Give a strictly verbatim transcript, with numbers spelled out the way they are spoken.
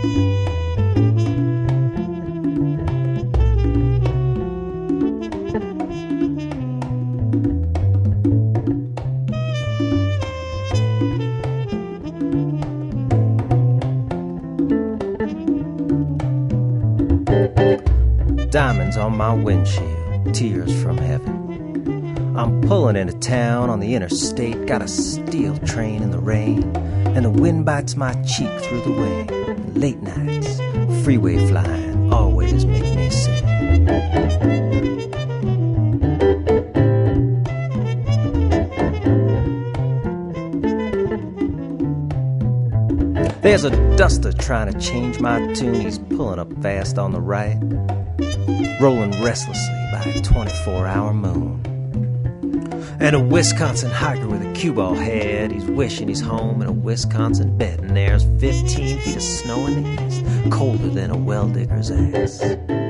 Diamonds on my windshield, tears from heaven. I'm pulling into town on the interstate, got a steel train in the rain, and the wind bites my cheek through the wind. Late nights, freeway flying, always make me sing. There's a duster trying to change my tune. He's pulling up fast on the right, rolling restlessly by a twenty-four hour moon. And a Wisconsin hiker with a cue ball head, he's wishing he's home in a Wisconsin bed. And there's fifteen feet of snow in the east, colder than a well digger's ass.